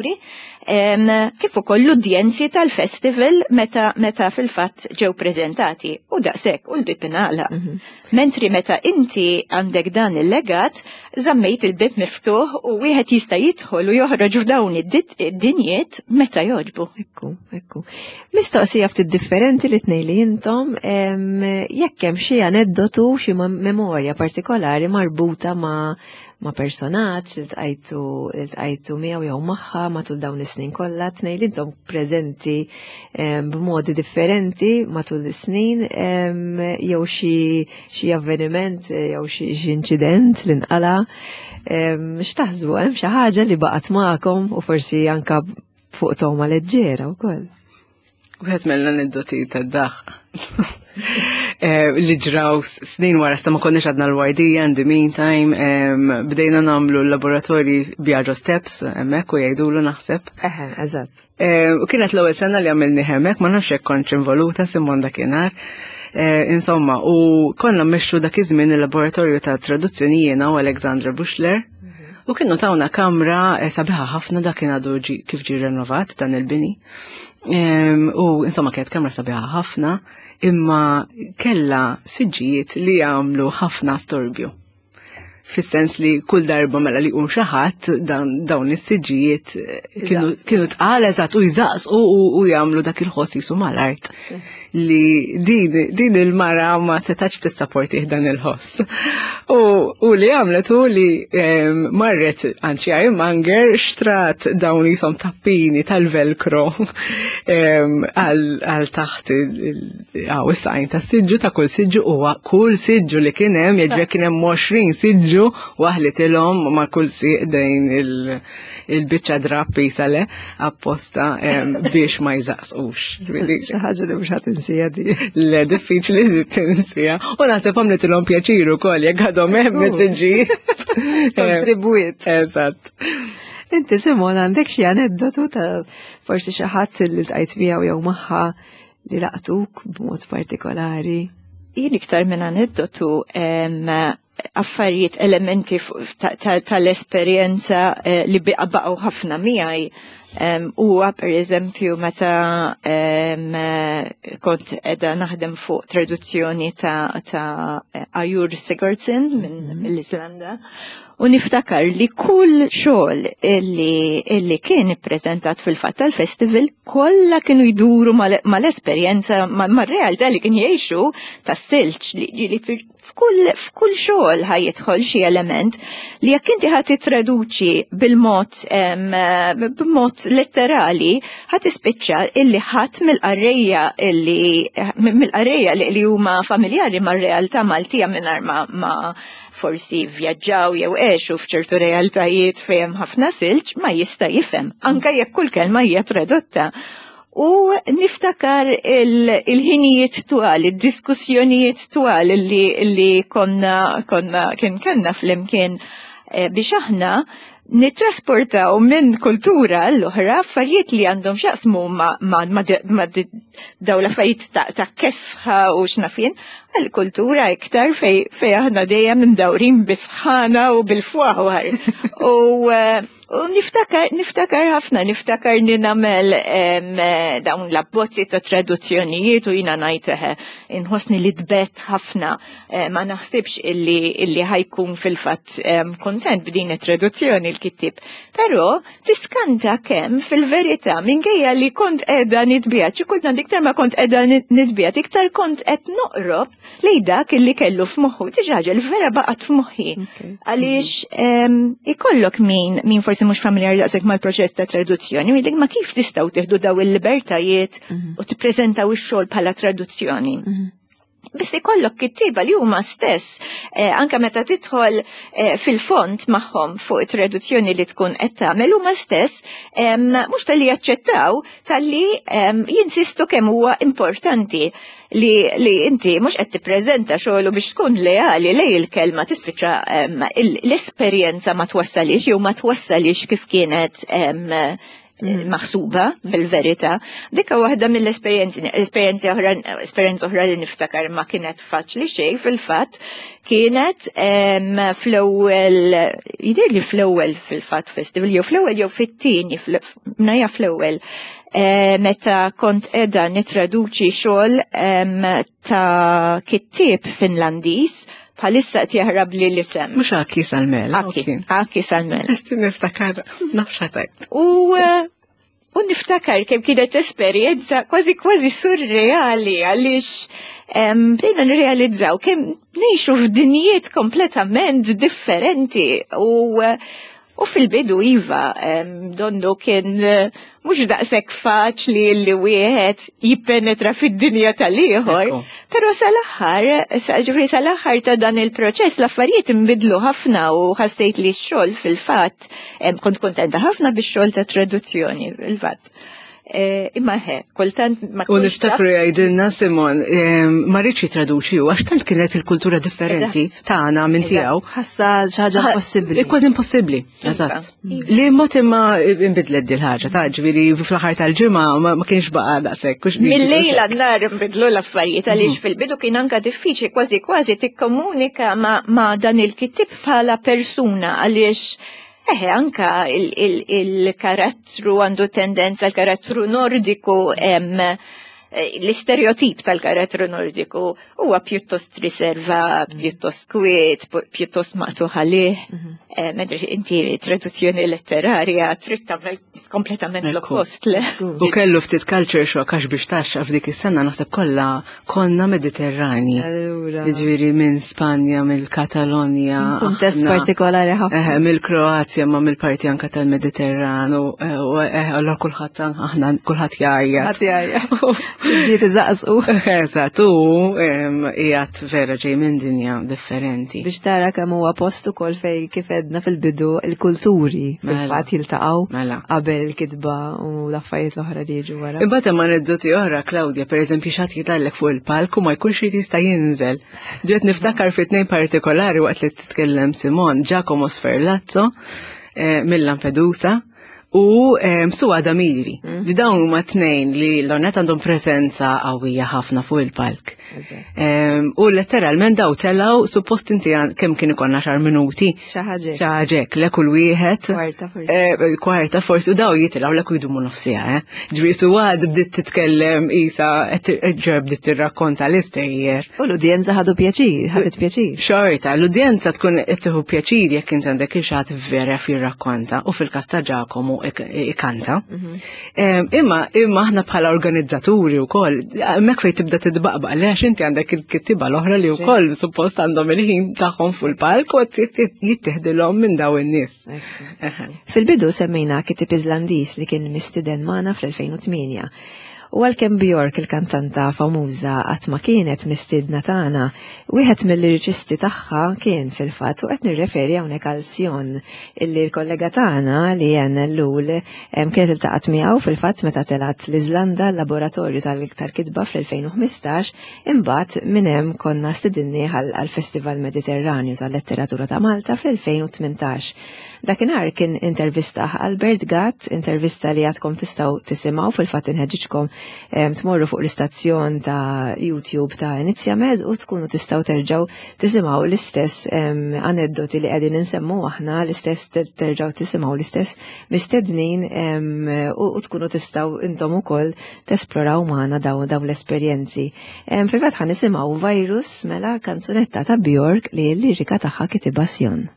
kif ukoll l-udjenzi tal-festival meta fil-fatt ġew preżentati u daqshekk u l-bib ingħalaq. Mentri meta inti għandek dan il-legat żammejt il-bib miftuħ u wieħed jista' jidħol u joħroġ f'dawn id-dinjiet meta jogħġbu. Ekku. Mistoqsija ftit differenti li tnejli intom jekk hemm xi aneddotu xi memorja partikolari marbuta ma' personaġġ li tqajtu miegħu jew magħha matul dawn is-snin kollha tnejn intom preżenti b'modi differenti matul is-snin jew xi avveniment jew xi inċident li nqala. X'taħsbu hemm xi ħaġa li baqgħet magħkom u forsi anke fuq toma leġġera wkoll. Wieħed mill-aneddoti tad-daħ. li ġraw snin wara ma konniex għadna l-wardija in the meantime bdejna nagħmlu l-laboratorji Biagio Steps hemmhekk u jgħidulu naħseb. Eżatt. U kienet l-ewwel sena li għamilni hemmhekk ma nafx hekk kontx involuta Simon dakinhar. Insomma, u konna mmexxu dak iż-żmien il-laboratorju ta' traduzzjoni jiena u Alexandra Bushler. U kienu tawna kamra sabiħa ħafna dak kien għadu kif ġi renovat dan il-bini. U insomma kienet kamra sabiħa ħafna imma kella siġġijiet li jagħmlu ħafna storbju. Fis-sens li kull darba mela li xi ħadd dawn is-siġġijiet kienu tqal eżatt u jżaqsqu u jagħmlu dak il-ħoss jisu mal-art li din il-mara ma setax tissapportih dan il-ħoss. U li għamletu li marret anċi Manger xtrat dawn jisom tappini tal-velcro għal taħt is-sajn ta' siġġu ta' kull siġġu u kull siġġu li kien hemm jiġri kien hemm 20 siġġu waħlet ilhom ma' kull siq dejn il-biċċa drappi sale apposta biex ma jżaqsqux. Xi ħaġa li mhux ħadd insija di. Le diffiċli li tinsija. U naħseb għamletilhom pjaċiru wkoll jekk għadhom hemm messaġġi. Kontribwit. Eżatt. Inti Simon għandek xi aneddotu ta' forsi xi ħadd li ltqajt miegħu jew magħha li laqtuk b'mod partikolari? Jien iktar minn aneddotu affarijiet elementi tal-esperjenza li baqgħu ħafna miegħi. Huwa pereżempju meta kont qiegħda naħdem fuq traduzzjoni ta' Ajur Sigurdsson mill-Iżlanda. U niftakar li kull xogħol illi kien ippreżentat fil-fatt tal-festival kollha kienu jduru mal-esperjenza mar-realtà li kien jgħixu tas-silġ li f'kull xogħol ħajjidħol xi element li jekk inti ħadd titraduċi b'mod letterali ħadd tispiċċa illi ħadd mill-qarrejja li huma familjari mar-realtà Maltija mingħajr ma forsi vjaġġaw jew għexu f'ċertu realtajiet fejn ħafna silġ ma jista' jifhem anke jekk kull kelma hija tradotta. U niftakar il-ħinijiet twal, il-diskussjonijiet twal li konna fl-imkien biex aħna nittrasportaw minn kultura l-oħra affarijiet li għandhom xaqsmu ma daw l-affarijiet ta' kesħa u xnafin għal-kultura iktar fej aħna dejjem ndawrin bisħana u bil-fwaħwar. U niftakar ħafna, niftakar li namel dawn l-abbozzi ta' traduzzjonijiet u jina najteħe inħosni li dbet ħafna ma naħsibx illi ħajkun fil-fat kontent b'din traduzzjoni l-kittib. Pero tiskanta kemm fil-verità minkejja li kont edha nitbijat, xikulna diktar ma kont edha nitbijat, iktar kont qed noqrob li dak illi kellu f'moħħu, tiġaġa l-vera baqat f'moħħi. Għaliex ikollok min forsi mhux familjari daqshekk mal-proċess ta' traduzzjoni, midek ma kif tistgħu tieħdu daw il-libertajiet u tippreżentaw ix-xogħol bħala traduzzjoni. Biss ikollok kittiba li huma stess, anke meta tidħol fil-font magħhom fuq it-traduzzjoni li tkun qed tagħmel huma stess mhux tal-li jaċċettaw tal-li jinsistu kemm huwa importanti li inti mhux qed tippreżenta xogħlu biex tkun leali lej il-kelma tispiċċa l-esperjenza ma twassalix jew ma twassalix kif kienet maħsuba fil-verità. Dikka waħda mill-esperjenza oħra li niftakar ma kienet faċli xejn fil-fatt kienet fl-ewwel jidher li fl-ewwel fil-fatt festival jew fl-ewwel jew fit-tieni mnajja fl-ewwel meta kont qiegħda nitraduċi xogħol ta' kittieb Finlandiż bħalissa qed jaħrab li l-isem. Mhux Aki Salmel. Aki Salmel. Niftakar nafxatajt. U niftakar kemm kienet esperjenza kważi surreali għaliex bdejna nirrealizzaw kemm ngħixu f'dinjiet kompletament differenti u fil-bidu iva donnu kien mhux daqshekk faċli li wieħed jippenetra fid-dinja tal-ieħor, però sal-aħħar ta' dan il-proċess l-affarijiet inbidlu ħafna u ħassejt li x-xogħol fil-fatt kont kontenta ħafna bix-xogħol ta' traduzzjoni fil-fatt. imma kultant ma U niftakru jgħidilna Simon, ma rridx jitraduċi għax tant kienet il-kultura differenti tagħna minn tiegħu. Ħassa xi ħaġa impossibbli. Kważi impossibbli, eżatt. Li mod imma inbidlet din ħaġa ta' ġifieri fl-aħħar tal-ġimgħa ma kienx baqa' daqshekk. Mill-lejla nar nbidlu l-affarijiet għaliex fil-bidu kien anke diffiċli kważi tikkomunika ma' dan il-kittib bħala persuna għaliex anka il-karattru għandu tendenza l-karattru nordiku l-istereotip tal-karattru nordiku huwa pjuttost riservat, pjuttost kwiet, pjuttost maqtuħ għalih. Medri inti traduzzjoni letterarja trid tagħmel kompletament l-oppost. U kellu ftit culture shock għax biex taxxa f'dik is-sena naħseb kollha konna Mediterrani. Jiġifieri minn Spanja, mill-Katalonja. Kuntest partikolari ħafna. Mill-Kroazja ma mill-parti anke tal-Mediterran u kulħadd jgħajjat. Ġiet iżaqsqu. Eżatt, u qiegħed vera ġej minn dinja differenti. Biex tara kemm huwa post ukoll fejn kif edna fil-bidu il-kulturi fil-fatt jiltaqgħu qabel il-kitba u l-affarijiet l-oħra li jiġu wara. Imbagħad hemm aneddoti oħra, Klawdja, pereżempju x'għad jitgħallek fuq il-palk u ma jkunx irid jista' jinżel. Ġiet niftakar fi tnejn partikolari waqt li titkellem Simon, Giacomo Sferlazzo mill-Lampedusa u Suwa Damiri. Dawn huma tnejn li l-onet għandhom preżenza qawwija ħafna fuq il-palk. U letteralment daw telaw suppost inti kemm kien ikollna 10 minuti. Xi ħaġek le kull wieħed. Kwarta forsi u daw jitilgħu lek jdumu nofsija. Ġifieri Suwad bdiet titkellem isa bdiet tirrakkonta l-istejjer. U l-udjenza ħadu pjaċir, ħadet pjaċir. Xorta, l-udjenza tkun qed tieħu pjaċir jekk int għandek ixħat vera jirrakkonta u fil-każ ta' Giacomo ikanta. Imma aħna bħala organizzaturi wkoll, hemmhekk fejn tibda tidbaqbaq għax inti għandek il-kittiba l-oħra li wkoll suppost għandhom il-ħin tagħhom fuq il-palk u jittieħdilhom minn daw in-nies. Fil-bidu semmejna kittib Iżlandiż li kien mistiden magħna fl-2008. U għalkemm Bjork il-kantanta famuża qatt ma kienet mistidna tagħna, wieħed mill-liriċisti tagħha kien fil-fatt u qed nirreferi hawnhekk għal Sjon illi l-kollega tagħna li Jen Lul kienet iltaqat miegħu fil-fatt meta telgħet l-Iżlanda l-laboratorju tal-kitba fl-2015 imbagħad minn hemm konna stidinni għall-Festival Mediterranju tal-Letteratura ta' Malta fl-2018. Dakinhar kien intervista Albert Gatt, intervista li għadkom tistgħu tisimgħu fil-fatt inħeġġitkom tmorru fuq l-istazzjon ta' YouTube ta' Inizjamed u tkunu tistgħu terġgħu tisimgħu l-istess aneddoti li qegħdin insemmu aħna, l-istess terġgħu tisimgħu l-istess mistednin u tkunu tistgħu intom ukoll tesploraw magħna dawn l-esperjenzi. Fil-fatt ħa nisimgħu Virus mela kanzunetta ta' Bjork li l-lirika tagħha kitibha Sjon.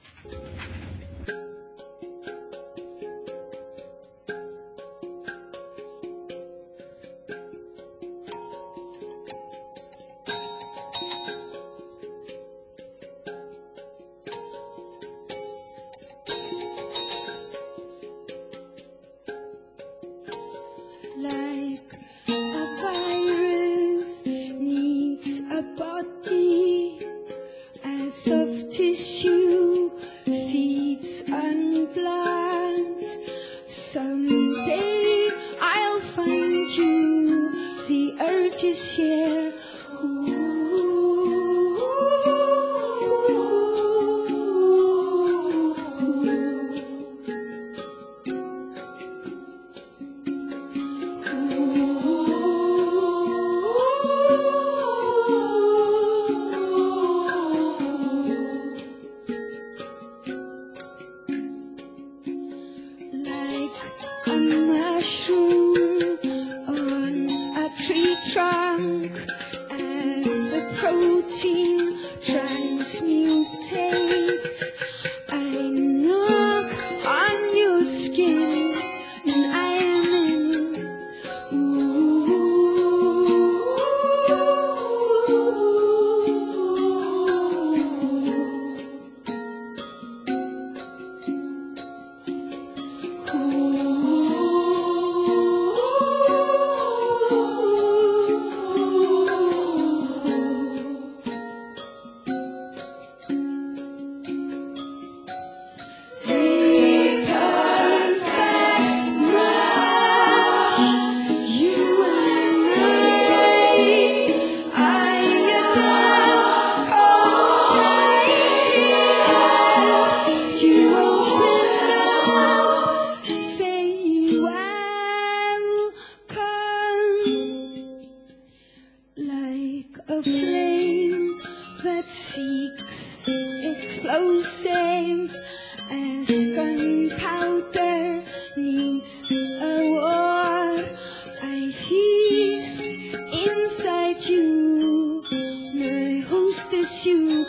a flame that seeks explosives as gunpowder needs a war. I feast inside you, my hostess you.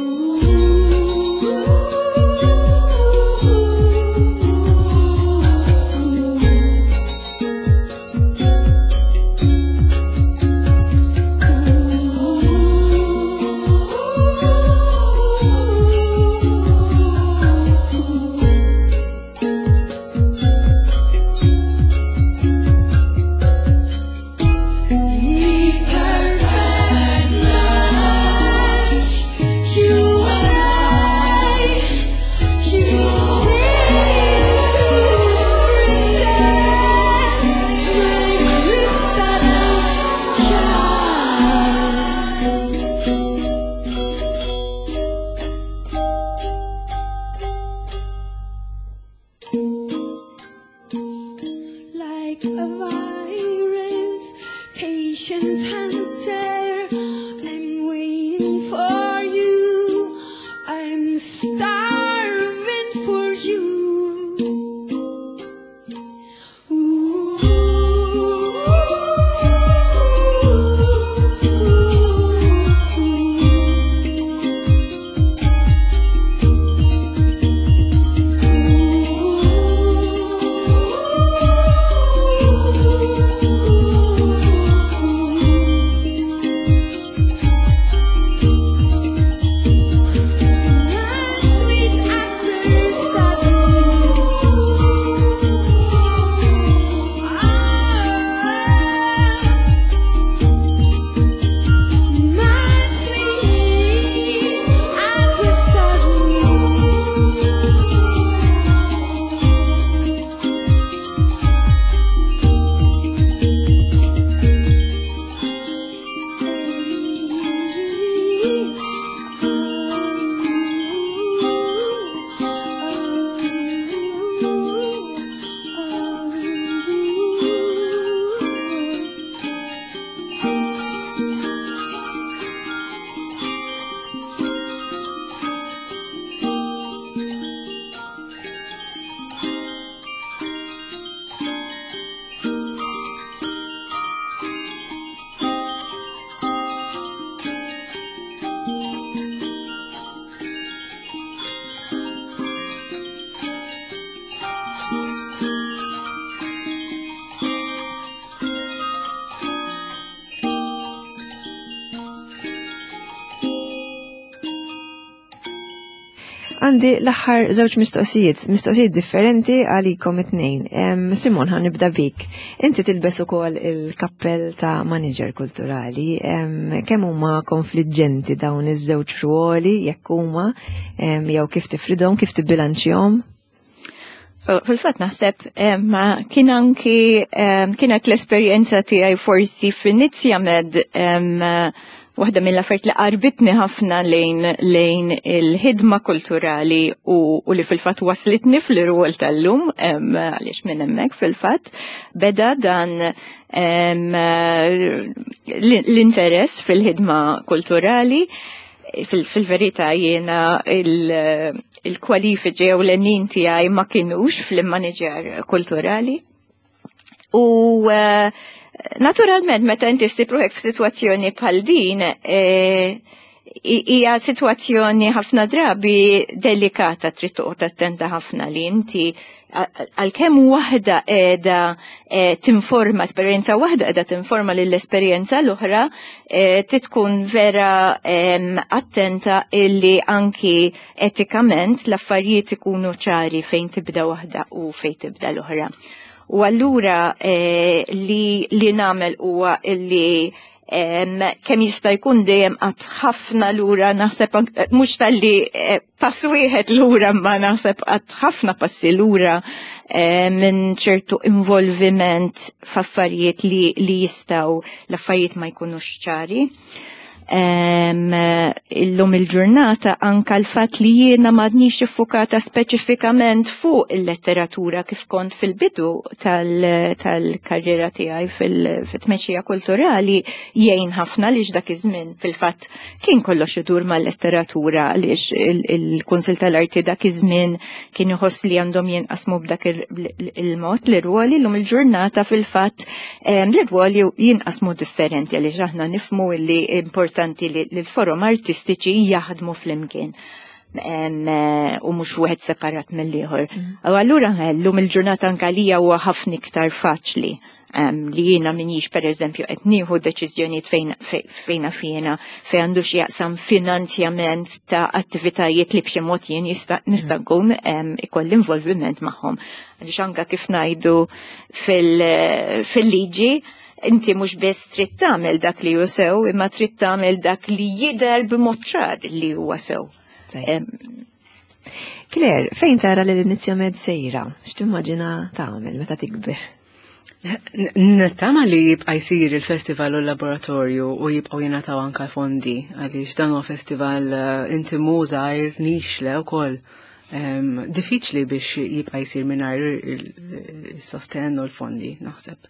Like a virus, patient hunter, I'm waiting for you. I'm starving for you. Għandi l-aħħar żewġ mistoqsijiet differenti għalikom it-tnejn. Simon, ħanibda bik. Inti tilbes ukoll il-kappell ta' manager kulturali. Kemm huma konfliġġenti dawn iż-żewġ ruoli jekk huma jew kif tifridhom, kif tibbilanċjahom? So, fil-fatt naħseb kienet l-esperjenza tiegħi forsi f'Inizjamed waħda mill-affarijiet li qarbitni ħafna lejn il-ħidma kulturali u li fil-fatt waslitni fl-irwol tal-lum għaliex minn hemmhekk fil-fatt beda dan l-interess fil-ħidma kulturali. Fil-verità jiena il-kwalifiċi u l-għennin tiegħi ma kinux fil-manager kulturali. U naturalment, meta inti ssibruħek f'sitwazzjoni bħal din, hija sitwazzjoni ħafna drabi delikata trid toqgħod attenta ħafna li inti għalkemm waħda qiegħda tinforma esperjenza waħda qiegħda tinforma lill-esperjenza l-oħra tkun vera attenta illi anki etikament l-affarijiet ikunu ċari fejn tibda waħda u fejn tibda l-oħra. U allura li nagħmel huwa illi kemm jista' jkun dejjem qatt ħafna lura naħseb mhux talli pass wieħed lura ma naħseb qatt ħafna passi lura minn ċertu involviment f'affarijiet li jistgħu l-affarijiet ma jkunux ċari. illum il-ġurnata anka l-fat li jiena m'għadniex iffukata speċifikament fuq il-letteratura kif kont fil-bidu tal-karriera tiegħi fit-tmexxija kulturali jgħin ħafna għaliex dak iż-żmien fil-fatt kien kollox idur mal-letteratura għaliex il-Kunsill tal-Arti dak iż-żmien kien iħoss li għandhom jinqasmu b'dak il-mod l-irwoli llum il-ġurnata fil-fatt l-irwoli jinqasmu differenti għaliex aħna nifhmu li importanti li l-forum artistiċi jaħdmu fl-imkien u mhux wieħed separat mill-ieħor. Allura llum il-ġurnata anke għalija huwa ħafna iktar faċli li jiena minix pereżempju qed nieħu deċiżjonijiet fejn fjena fejn għandu x'jaqsam finanzjament ta' attivitajiet li b'xi mod jien nista' nkun ikolli involviment magħhom. Għaliex anke kif ngħidu fil-liġi inti mhux biss trid tagħmel dak li hu sew, imma trid tagħmel dak li jidher b'mod ċar li huwa sew. Claire, fejn tara li l-inizjament sejra? X'timmaġina tagħmel meta tikber? Nittama li jibqa' jsir il-festival u l-laboratorju u jibqgħu jingħataw anke fondi għaliex dan huwa festival intimu żgħir nixle wkoll. Diffiċli biex jibqa' jsir mingħajr is-sostenn u l-fondi naħseb.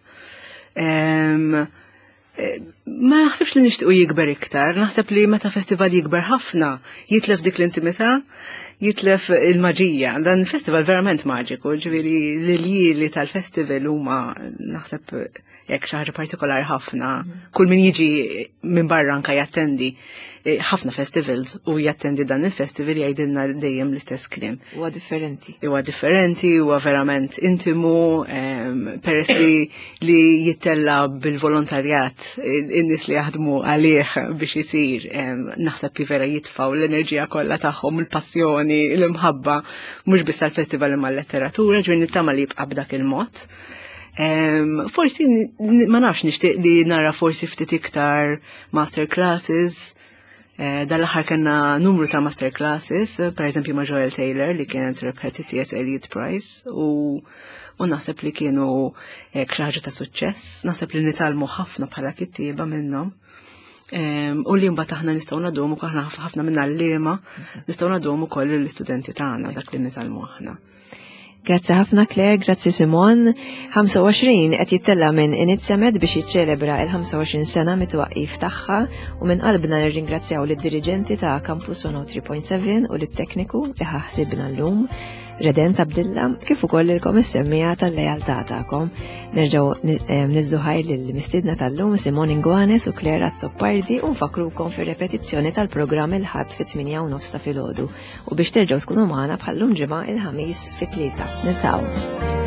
Ma naħsibx li nixtiequ jikber iktar, naħseb li meta festival jikber ħafna jitlef dik l-intimità, jitlef il-maġija. Dan il-festival verament maġiku, ġifieri l-jili tal-festival huma naħseb jekk xi ħaġa partikolari ħafna. Kull min jiġi minn barra anke jattendi ħafna festivals u jattendi dan il-festival jgħidilna dejjem l-istess kliem. Huwa differenti. Huwa differenti, huwa verament intimu, peress li jittella bil-volontarjat in-nies li jaħdmu għalih biex isir, naħseb vera jitfaw l-enerġija kollha tagħhom, il-passjoni, l-imħabba, mhux biss għall-festival imma l-letteratura, ġifieri nittama li jibqa' b'dak il-mod. Forsi ma nafx nixtieq li nara forsi ftit iktar master classes. Dal-aħħar kellna numru ta' master classes, per eżempju ma' Joel Taylor li kienet rebħet it-T.S. Eliot Prize u naħseb li kienu xi ħaġa ta' suċċess, naħseb li nitalmu ħafna bħala kittieba minnhom. U li mbagħad aħna nistgħu nadhom ukoll ħafna minn għalliema nistgħu nadhom ukoll l-istudenti tagħna dak li nitalmu aħna. Grazzi ħafna Claire, grazzi Simon. 25 qed jittella minn Inizjamed biex jiċċelebra il-25 sena mit-twaqqif tagħha u minn qalbna nirringrazzjaw lid-diriġenti ta' Campus 103.7 u lit-tekniku li ħaħsibna llum Reden Abdilla kif ukoll ilkom is-semmija tal-lejaltà tagħkom. Nerġgħu niżdu ħajr lill-mistiedna tal-lum Simon Ingwanes u Claire Azzopardi u nfakrukom fir-repetizzjoni tal-programm il-ħadd fit-8:30 ta' filgħodu u biex terġgħu tkunu magħna bħallum ġimgħa il-ħamis fit-3. Niltaqgħu.